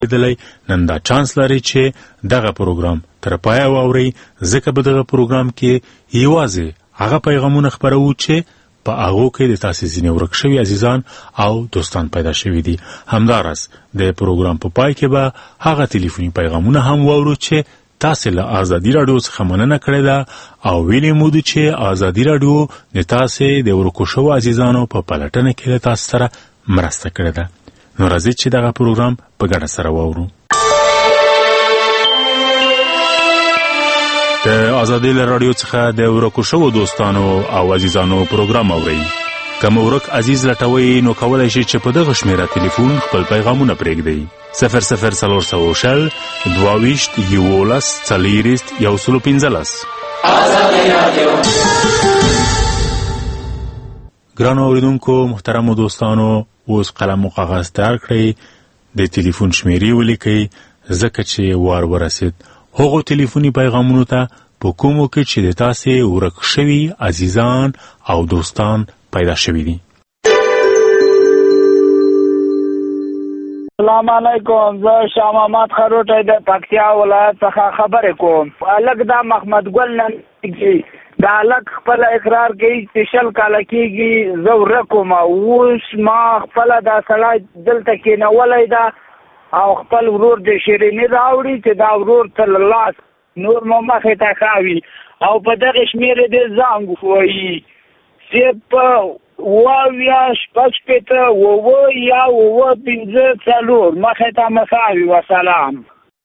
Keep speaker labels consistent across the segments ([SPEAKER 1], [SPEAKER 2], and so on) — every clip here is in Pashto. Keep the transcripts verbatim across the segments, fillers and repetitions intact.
[SPEAKER 1] دلی نن دا چانس لري چې دغه پروګرام تر پایه واورئ، ځکه په دغه پروګرام کې یوازې هغه پیغامونه خپرو چې په هغو کې د تاسې ځینې ورک شوي عزیزان او دوستان پیدا شوي دي. همداراز د پروګرام په پای کې به هغه ټلیفوني پیغامونه هم واورو چې تاسې له ازادي راډیو څخه مننه کړې ده او ویلي مو دي چې ازادي راډیو د تاسې د ورکو شوو عزیزانو په پلټنه کې له تاسو سره مرسته کړې ده. نو راځئ چې دغه پروګرام په ګډه سره واورو. د ازادي راډیو څخه د ورکو شوو دوستانو او عزیزانو پروګرام اورئ. که مو ورک عزیز لټوئ نو کولی شئ چې په دغه شمیره ټلیفون خپل پیغامونه پرېږدئ. صفر صفر څلور سوه شل دوه ویشت یولس څلېرویشت یو سلو پنځلس. ګرانو اورېدونکو محترمو دوستانو، اوس قلم و کاغذ تیار کړئ، د ټلیفون شمیرې ولیکئ، ځکه چې وار ورسید هغو ټلیفوني پیغامونو ته په کومو کې چې د تاسې ورک شوي عزیزان او دوستان پیدا شوي دي.
[SPEAKER 2] السلام علیکم، زه شاه محمد خروټی د پکتیا ولایت څخه خبرې کوم. هلک دا محمد ګل نن دا هلک خپل اقرار کوي چې شل کاله کېږي زه ورک وم، اوس ما خپله دا سړی دلته کېنولی ده او خپل ورور د شیریني راوړي چې دا ورور ته له لاس نور مو مخې ته ښاوي او په دغې شمېرې دې زنګ ووایي چې په اووه شپږ شپېته اووه یا اووه پنځه څلور مخې ته مو ښاوي. وسلام.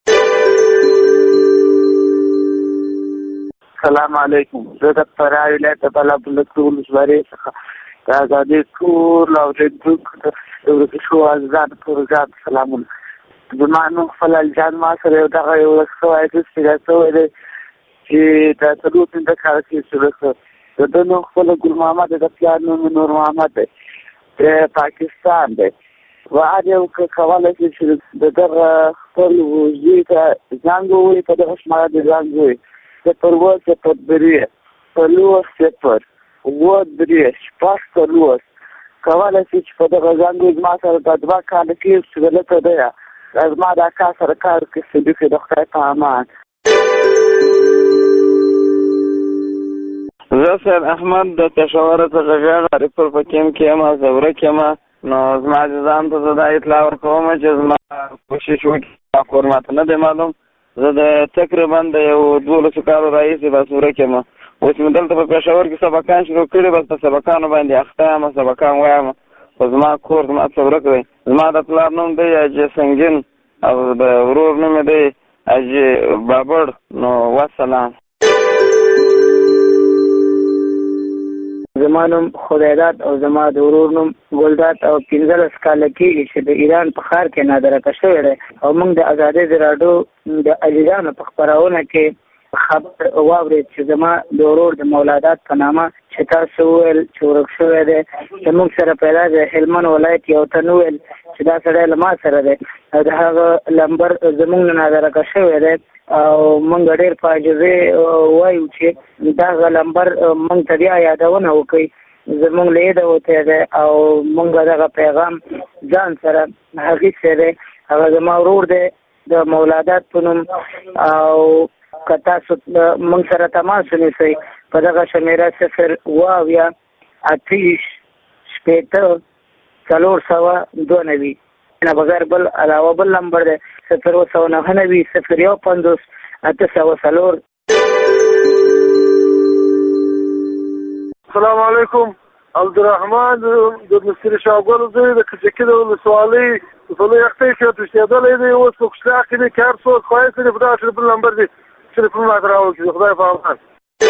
[SPEAKER 3] السلام علیکم، زه د فراه ولایت د بلابلک ولسوالۍ څخه د ازادۍ ټول اورېدونکو ته د ورکو شوو عزیزانو پروګرام سلامونه. زما نوم خپل جان ما سره یو دغه یو ورک شوی عزیز پیدا شوی دی چې د څلور پنځه کاله کېږي چې ورک شوی. د ده نوم خپله ګل محمد دی، د پلار نوم نور محمد دی، د پاکستان دی. و هر یو که کولی شي چې د دغه خپل زوی ته زنګ ووهي، په دغه شماره دې زنګ ووهي صفر اووه صفر درې څلور صفر اووه درې شپږ څلور. کولی شي چې په دغه زنګ ووهي. زما سره دا دوه کاله کېږي چې دلته دی، زما د اکا سره کار کوي صدیقي، د خدای په امان.
[SPEAKER 4] زه سید احمد د پېښوره څخه غږ غریبپور په کیم کې یم، زه ورک یم. نو زما عزیزانو ته زه دا اطلاع ورکوم چې زما کوشش وکړي، کور ماته نه دی معلوم. زه د تقریبا د یو دولسو کالو راهیسې بس ورک یم. اوس مې دلته په پېښور کې سبقان شروع کړي، بس په سبقانو باندې اخته یم، سبقان وایم، خو زما کور زما څه ورک دی. زما د پلار نوم دی حاجي سنګین او د ورور نوم دی حاجي بابړ. نو وسلام.
[SPEAKER 2] زما نوم خدایداد او زما د ورور نوم ګلداد او پنځلس کاله کېږي چې د ایران په ښار کې نادرکه شوی دی او موږ د ازادۍ د راډیو د عزیزانو په خپرونه کې خبر واورېد چې زما د ورور د مولادات په نامه چې تاسو وویل چې ورک شوی دی، زموږ سره پیدا د هلمند ولایت یو تن وویل چې دا سړی له ما سره دی او د هغه لمبر زموږ نه نادرکه شوی دی او موږ ډېر په عاجزۍ وایو چې دغه لمبر موږ ته بیا یادونه وکړي. زموږ له یاده وتی دی او موږ دغه پیغام ځان سره اخیستی دی. هغه زما ورور دی د مولادات په نوم او که تاسو موږ سره تماس ونیسئ په دغه شمیره صفر اووه اویا اته ویشت شپېته څلور سوه دوه نوي نه بغیر بل علاوه بل نمبر دی صفر اووه سوه نهه نوي صفر یو پنځوس اته سوه څلور.
[SPEAKER 5] السلام علیکم، عبدالرحمن د مستر شاګل زوی د کچکي د ولسوالۍ په لوی اختۍ کې تشېدلی دی. اوس په کوشلاق کې دی، کار څوک خوایسته دی، په دغه ټلیفون نمبر دی ټلیفون ماته راوکړي. خدای په امان.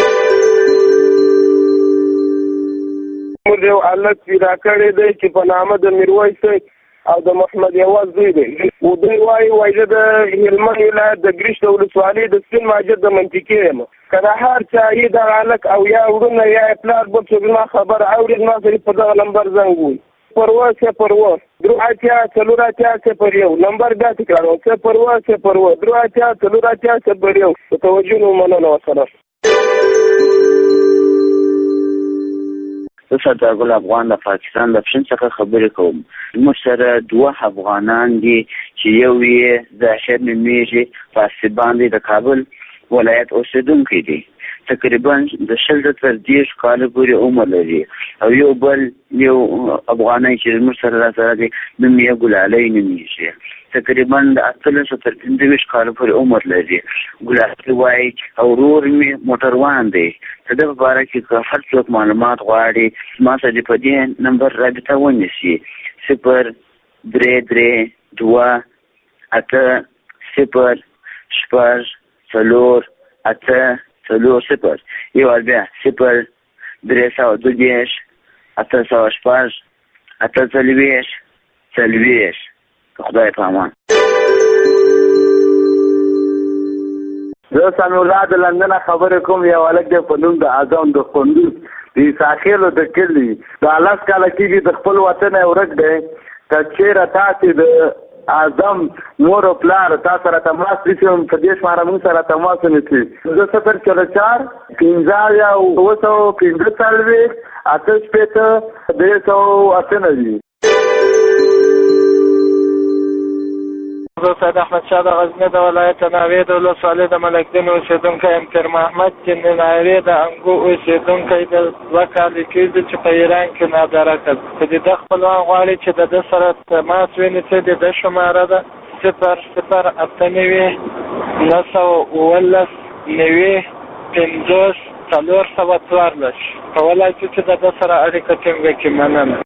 [SPEAKER 6] موږ یو هلک پیدا کړی دی چې په نامه د میرویس او د محمد یواز زوی دی. و دوی وایي وایي زه د هلمند ولایت د ګریش د ولسوالۍ د سپین ماجد د منطقې یم. که د هر چا یې دغه هلک او یا وروڼه یا یې پلار بل څوک زما خبر اوري، زما سړي په دغه نمبر زنګ ووایي صفر اووه صفر اووه درې اتیا څلور اتیا صفر یو. نمبر بیا تکراروم صفر اووه صفر اووه درې اتیا څلور اتیا صفر یو. په توجه نو مننه. وسلام.
[SPEAKER 7] زه سردار ګل افغان د پاکستان د پښین څخه خبرې کوم. موږ سره دوه افغانان دي چې یو یې ظاهر نومیږي فاسي باندې د کابل ولایت اوسېدونکی دی، تقریبا د شل تر دېرش کاله پورې عمر لري. او یو بل یو افغانۍ چې موږ سره راسره دی نوم یې ګلالۍ نومیږي، تقریبا د اتلس تر پنځه ویشت کاله پورې عمر لري. ګلالۍ وایي او ورور مې موټروان دی. د ده په باره کې که هر څوک معلومات غواړي ما سره دې په دې نمبر رابطه ونیسي، صفر درې درې دوه اته صفر شپږ څلور اته څلور صفر. یو وار بیا صفر درې سوه دوه دېرش اته سوه شپږ اته څلوېښت څلوېښت. خدای په امان.
[SPEAKER 8] زه سمیع الله د لندن خبرې کوم. یو هلک دی په نوم د اعظم د کندوز د عیساخیلو د کلي دا لس کاله کېږي د خپل وطن ورک دی. که چېرې تاسې د اعظم مور او پلار تا سره تماس نیسي په دې شماره موږ سره تماس ونیسي. زه صفر چلو چار پنځه اویا اوه سوه پنځه څلوېښت اته شپېته درې سوه اته نوي.
[SPEAKER 9] زه سید احمدشاه د غزني د ولایت ناوې د ولسوالۍ د ملکدین اوسېدونکی یم. پیر محمد چې د ناوې د انګو اوسېدونکی د دوه کاله کېږي چې په ایران کې نادره کړ. که د ده خپلوان غواړي چې د ده سره تماس ونیسي د ده شماره ده صفر صفر اته نوي نهه سوه اوولس نوي پنځوس څلور سوه څوارلس. کولی شو چې د ده سره اړیکه ټینګه کړي. مننه.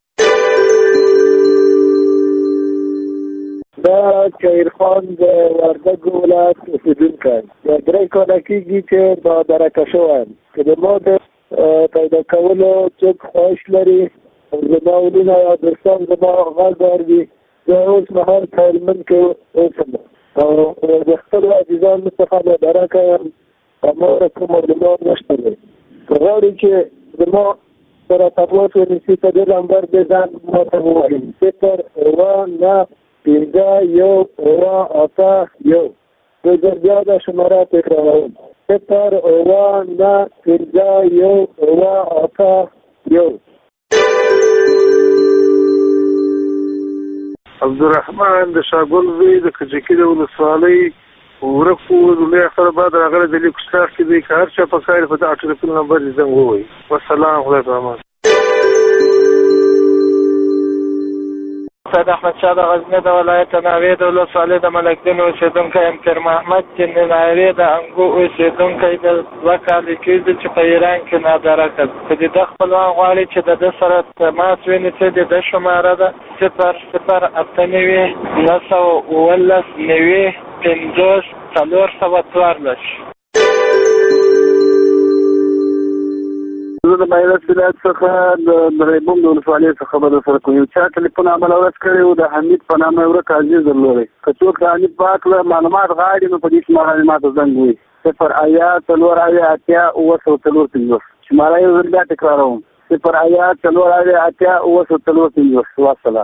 [SPEAKER 5] دا خیرخان د وردګو ولایت اوسېدونکی دا درې کاله کېږي چې نادرکه شوی یم. که د ما د پیدا کولو څوک خواهش لري زما ولونه یا دوستان زما غږ واوري، زه اوس مهال په هلمند کې اوسم او د خپلو عزیزانو څخه نادرکه یم. ما ته کوم معلومات نشته دی. که غواړي چې زما سره تماس ونیسي په دې نمبر دې ځان ما ته ووایي صفر اوه نهه پنځه یو اوه اته یو. زه ژر بیا دا شماره تکراروم صفر اوه نهه پنځه یو اوه اته یو. عبدالرحمن د شاګل زوی د کجکي د ولسوالۍ ورک و لومړی اختر بعد راغلی د لیک استاخ کې دی. که هر چا په کار په دغه ټلیفون نمبر دې زنګ ووایي. والسلام. خدای په امان.
[SPEAKER 9] سید احمدشاه د غزني د ولایت ناوې د ولسوالۍ د ملکدین اوسېدونکی یم. پیر محمد چې د ناوې د انګو اوسېدونکی د دوه کاله کېږي چې په ایران کې نادره کړ. که د ده خپلوان غواړي چې د ده سره تماس ونیسي د ده شماره ده صفر صفر اته نوي نهه سوه اوولس نوي پنځوس څلور سوه څوارلس.
[SPEAKER 5] زه د مایلس ولایت څخه د ریبوم د ولسوالۍ څخه خبره سره کوم. یو چا ټلیفون عمل اورس کړی و د حمید په نامه ورک عزیز درلودی. که څوک د حمید په هکله معلومات غواړي نو په دې شماره ما ته زنګ ووایي صفر اویا څلور اویا اتیا اوه سوه څلور پنځوس. شماره یې زه بیا تکراروم صفر اویا څلور اویا اتیا اوه سوه څلور پنځوس. والسلام.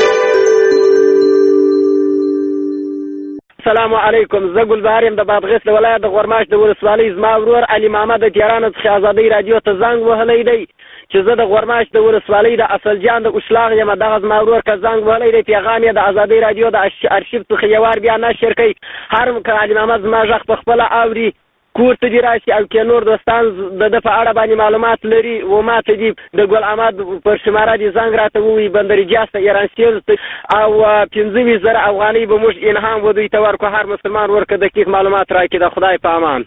[SPEAKER 10] السلام علیکم. زه ګلبهار یم د بادغیس د ولایت د غورماش د ولسوالۍ. زما ورور علي محمد د تهران څخه ازادۍ راډیو ته زنګ وهلی دی چې زه د غورماش د ولسوالۍ د اصل جان د اشلاغ یم. دغه زما ورور که زنګ وهلی دی پیغام یې د ازادۍ راډیو د ارشیف څخه یو وار بیا نشر کوي. هر که علي محمد زما غږ په خپله اوري کور ته دې راشي او که نور دوستان د ده په اړه باندې معلومات لري و ما ته دي د ګل احمد پر شماره دې زنګ راته ووایي. بندرجاز ته ایران سیلز او پنځه ویشت زره افغانۍ به موږ انعام و دوی ته ورکړو. هر مسلمان ورکړه دقیق معلومات راکړي. د خدای په امان.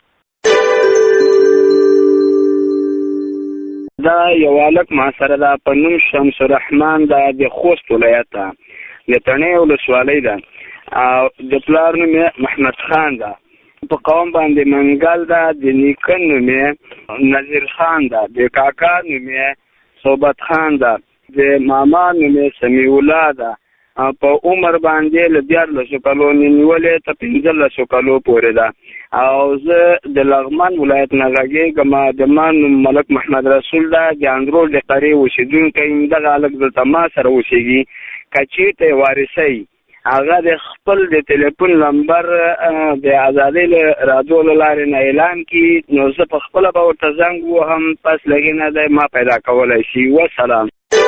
[SPEAKER 7] دا یو هلک ما سره ده په نوم شمس الرحمن ده د خوست ولایت ده د تڼۍ ولسوالۍ ده او د پلار نوم یې محمد خان ده. په قوم باندې منګل ده. د نیکه نوم یې نظیر خان ده. د کاکا نوم یې صحبت خان ده. د ماما نوم یې سمیع الله ده. په عمر باندې له دیارلسو کالو نیولې تر پنځلسو کالو پورې ده. او زه د لغمان ولایت نه غږېږم. د ما نوم ملک محمد رسول ده. د اندرول د قریې اوسېدونکی یم. دغه هلک دلته ما سره اوسېږي. که چېرته یې وارثی
[SPEAKER 4] هغه د خپل د ټلیفون نمبر د ازادۍ رادیو له لارې نه اعلان کړي، نو زه په خپله به ورته زنګ وهم، پس لږې نه دی ما پیدا کولی شي. وسلام.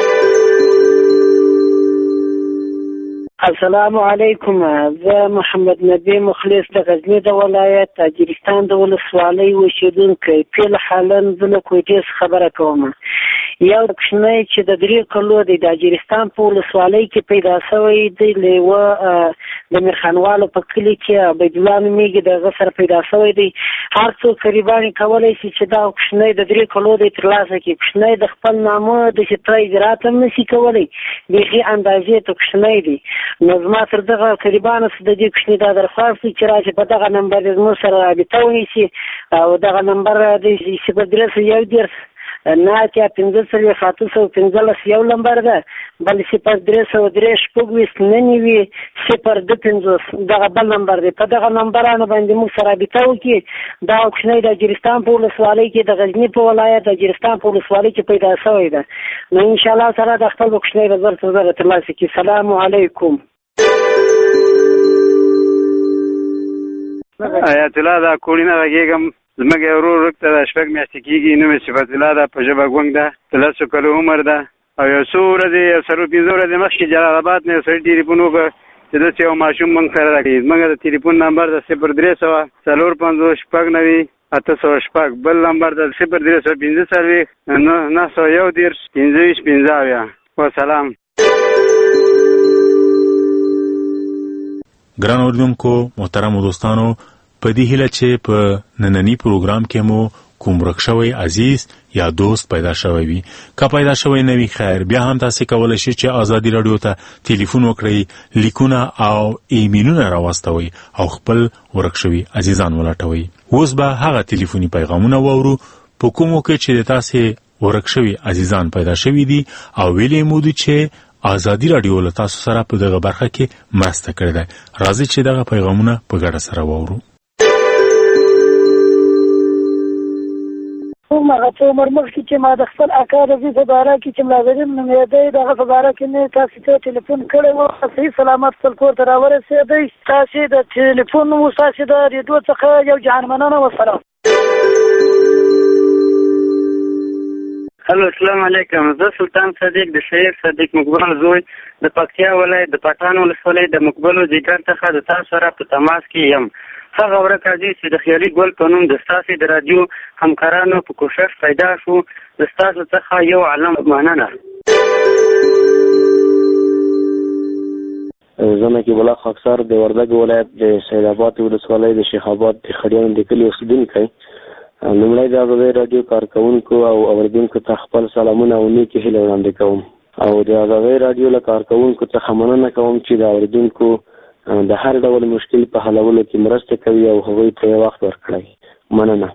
[SPEAKER 11] السلام علیکم. زه محمد نبی مخلص د غزني د ولایت تاجرستان د ولسوالۍ اوسېدونکی، فعل حالا زه له کوټې څخه خبره کوم. یو کوچنی چې د درې کلو د تاجرستان په ولسوالۍ کې پیدا شوی دی، له یوه د میرخانوالو په کلي کې عبیدالله نومېږي، د هغه سره پیدا شوی دی. هر څوک قریبان کولی شي چې دا کوچنی د درې کلو دی ترلاسه کړي. کوچنی د خپل نامه داسې پوره اجرات هم نشي کولی، بیخي اندازې ته کوچنی دی. نو زما تر دغه قریبانو څخه د دې کوچني دا درخواست دی چې راشي په دغه نمبر د زموږ سره رابطه ونیسي، او دغه نمبر د صفر درې سوه یو دېرش نه اتیا پنځه څلوېښت اته سوه پنځلس یو نمبر ده، بل صفر درې سوه درې شپږ ویشت نهه نوي صفر دوه پنځوس دغه بل نمبر دی. په دغه نمبرانو باندې موږ سره رابطه وکړي. دا کوچنی د اجرستان په ولسوالۍ کې د غزني په ولایت د اجرستان په ولسوالۍ کې پیدا شوی ده. نو انشاءالله سره د خپل کوچنی رضا څخه ترلاسه کړي. السلام علیکم.
[SPEAKER 12] آیت الله دا کوړی نه غږیږم، زموږ یو ورور ورک ته د شپږ میاشتې کېږي، نوم یې صفت الله ده، په ژبه ګونګ ده، د لسو کلو عمر ده، او یو څو ورځې یو څلور پنځه ورځې مخکې جلال آباد نه یو سړي ټلیفون وکړ چې داسې یو ماشوم موږ سره راکړي. زموږ د ټلیفون نمبر د صفر درې سوه څلور پنځوس شپږ نوي اته سوه شپږ، بل نمبر د صفر درې سوه پنځه څلوېښت نهه سوه یو دېرش پنځه ویشت پنځه اویا. وسلام.
[SPEAKER 1] ګران اوریدونکو، محترمو دوستانو، په دې هیله چې په نننی پروګرام کې مو کوم ورک شوی عزیز یا دوست پیدا شوی وي. که پیدا شوی نه وي خیر، بیا هم تاسې کولی شئ چې ازادي راډیو ته ټلیفون وکړئ، لیکونه او ایمیلونه راواستوئ او خپل ورک شوي عزیزان ولټوئ. اوس به هغه ټلیفوني پیغامونه واورو په کومو کې چې د تاسې ورک شوي عزیزان پیدا شوي دي او ویلې مو دي چې ازادي راډیو له تاسو سره په دغه برخه کې مرسته کړې ده. راځئ چې دغه پیغامونه په ګډه سره واورو.
[SPEAKER 13] هغه څو عمر مخکې چې ما د خپل اکا د زوی په باره کې چې ملازم نومېدی، د هغه په باره کې مې تاسې ته ټلیفون کړی و، صحیح سلامت خپل کور ته راورسېدی. تاسې د ټلیفون و ستاسې د ریډیو څخه یو جهان مننه. وسلام.
[SPEAKER 14] هلو، السلام علیکم. زه سلطان صدیق د شهید صدیق مقبل زوی د پکتیا ولایت د پټان ولسوالۍ د مقبلو جګر څخه د تاسو سره په تماس کې یم. هغه ورک عزیز چې د خیالي ګل په نوم د ستاسې د راډیو همکارانو په کوشش پیدا شو، د ستاسو څخه یو عالم مننه.
[SPEAKER 15] زه نقیب الله خاکسار د وردګ ولایت د سید آباد ولسوالۍ د شیخ آباد د خړیانو د کلي اوسېدونکی. لومړی د ازادۍ راډیو کارکوونکو او اوریدونکو ته خپل سلامونه او نیکې هیلې وړاندې کوم، او د ازادۍ راډیو له کارکوونکو څخه مننه کوم چې د اوریدونکو د هر ډول مشکل په حلولو کې مرسته کوي او هغوی ته یې وخت ورکړی. مننه.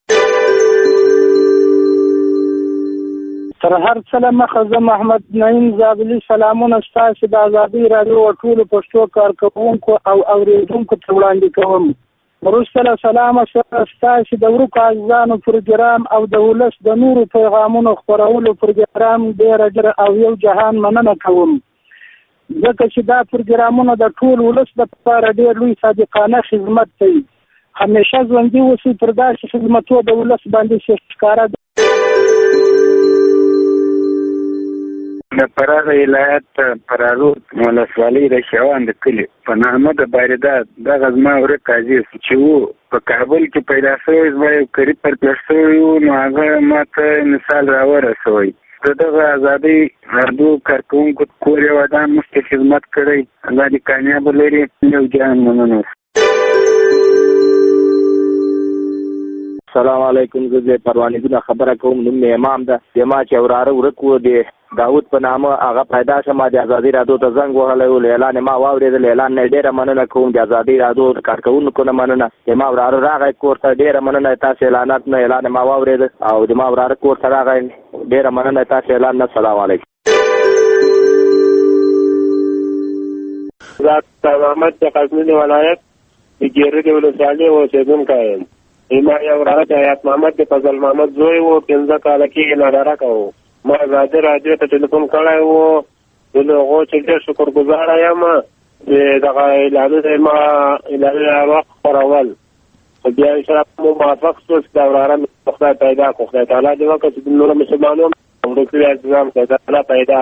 [SPEAKER 13] تر هر څه له مخه زه محمد نعیم زابلي سلامونه ستاسې د ازادۍ راډیو او ټولو پښتو کارکوونکو او اوریدونکو ته وړاندې کوم. وروسته له سلامه سره ستاسې د ورکو عزیزانو پروګرام او د ولس د نورو پیغامونو خپرولو پروګرام ډېره ډېره او یو جهان مننه کوم، ځکه چې دا پروګرامونه د ټول ولس لپاره ډېر لوی صادقانه خدمت کوي. همیشه ژوندي اوسئ، پر داسې خدمتو د ولس باندې ښکاره ده.
[SPEAKER 16] د فراه ولایت فرارود ولسوالۍ د شیوان د کلي په نامه د بارداد دغه زما ورک عزیز چې و په کابل کې پیدا شوی، زما یو قریب پر پیښ شوی و، نو هغه ما ته مثال راورسوی. د دغه ازادۍ راډیو کارکوونکو کور یې ودان مخکې خدمت کړی، الله دې کامیابه لري. یو جهان مننه.
[SPEAKER 17] السلام علیکم. زه د پروانګونه خبره کوم. نوم مې امام ده. زما چې وراره ورک و د داود په نامه هغه پیدا شم، د ازادۍ راډیو ته زنګ وهلی و، اعلان ما واورېدل. اعلان نه ډېره مننه کوم، د ازادۍ راډیو کارکوونکو نه مننه. زما وراره راغی کور ته، ډېره مننه تاسو اعلانات نه اعلان ما واورېده او زما وراره کور ته راغی، ډېره مننه تاسو اعلان نه. السلام علیکم.
[SPEAKER 6] زه محمد د غزني ولایت د ګیرې د ولسوالۍ اوسېدونکی یم. ما یو وراره د حیات محمد د فضل محمد زوی و، پنځه کاله کېږي نادرکه و. ما ازادۍ راډیو ته ټلیفون کړی و، د هغو چې ډېر شکرګزاره یم.
[SPEAKER 18] دغه اعلانونه ما اعلانونه وخت خورول خو بیا سره مو موافق شو چې دا وراره مې خدای پیدا کړو خدای تعالی دې وکړي چې نور مسلمانانو ورکړي اعظم خدای تعالی پیدا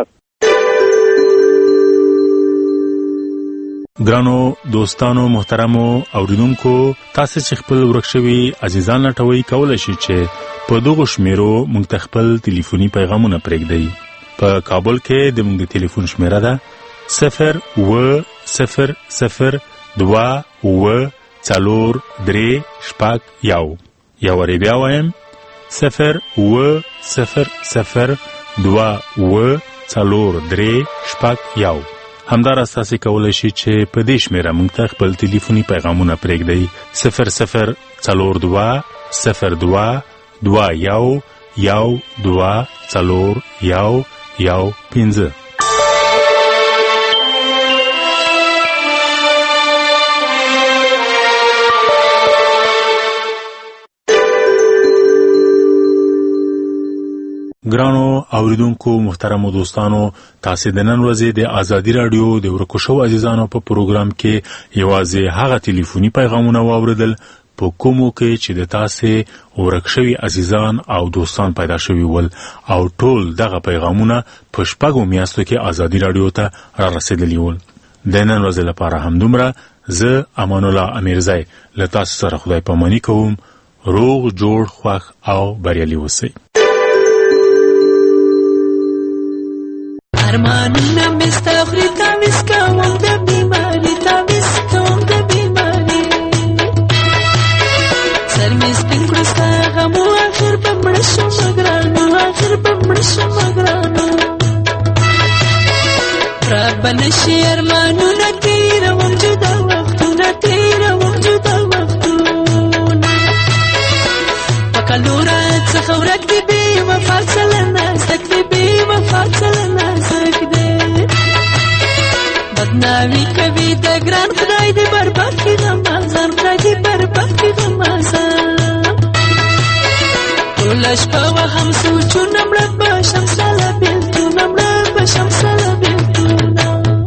[SPEAKER 1] ګرانو دوستانو محترمو اوریدونکو تاسو چې خپل ورکشوي عزیزان لټوي کولای شئ چې په دغه شمیرو موږ ته خپل ټلیفوني پیغامونه پرېږدئ په کابل کې د موږ د ټلیفون شمیره ده صفر و صفر صفر دوا و څلور درې شپږ یو یو ری بیا وایم صفر و صفر صفر دوا و څلور درې شپږ یو همدارس تاسو کولای شئ چې په دې شمیره موږ ته خپل ټلیفوني پیغامونه پرېږدئ صفر صفر څلور دوا صفر دوا دوا یو یو دوا څلور یو یو پنځه ګرانو اوریدونکو محترمو دوستانو تاسو د نن ورځې د ازادي رادیو د ورکو شو عزیزانو په پروګرام کې یوازې هغه ټلیفوني پیغامونه واوریدل په کومو کې چې د تاسو ورکشوي عزیزان او دوستان پیدا شوي ول او ټول دغه پیغامونه په شپږو میاشتو کې ازادي رادیو ته را رسیدلی ول د نن ورځې لپاره همدومره زه امان الله امیرزای له تاسو سره خدای پاماني کوم روغ جوړ خوښ او بریالي اوسئ
[SPEAKER 19] ارمانونه مستخري تاویز کوم د بیماری تاویز کوم د بیماری سر می سپین کړستا غمو اخر په مړ شم ګرانو اخر په مړ شم ګرانو رب نشي ارمانونه تیروم جدا وختونه تیروم جدا وختونه پکلورا څخه ورک دی بي وفاصله نازک دی بي وفاصله بدنامی کوي د ګران خدای دې برباد کړي رمضان خدای دې برباد کړي رمضان ټول شپه وهم سوچونه مړه بشم ساله بیلتونه مړه بشم ساله بیلتونه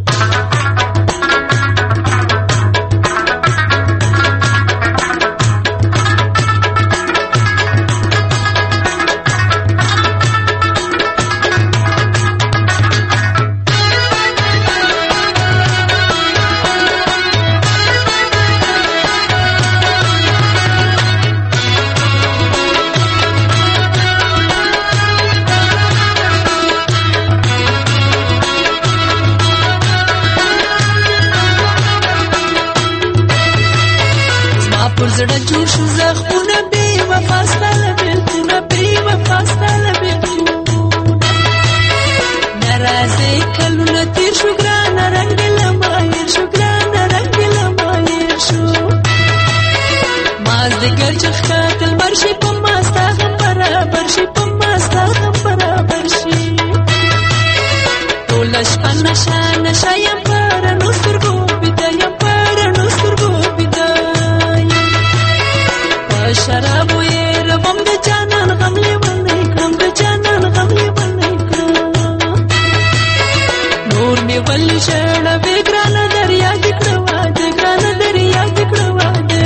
[SPEAKER 19] زړه جوړ شو زخمونه بې وفا ستا له بېلتونه بې وفا ستا له بېلتونه ناراضۍ کلونه تېر شو ګرانه رنګ دې له ما هېر شو ګرانه رنګ دې له ما هېر شو مازدیګر چې ښکته لمر شي په ما ستا هم برابر شي په ما ستا هم برابر شي ټوله شپه نشه نشه یم په رڼو سترګو بیده یم په رڼو سترګو بیده شرابو یې ربم د جانان غم لیونی کړم د جانان غم لیونی کړم نور مې ولې ژړوې ګرانه دریا دې کړه واده ګرانه دریا دې کړه واده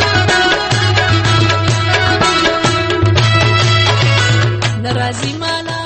[SPEAKER 19] ناراضي مالا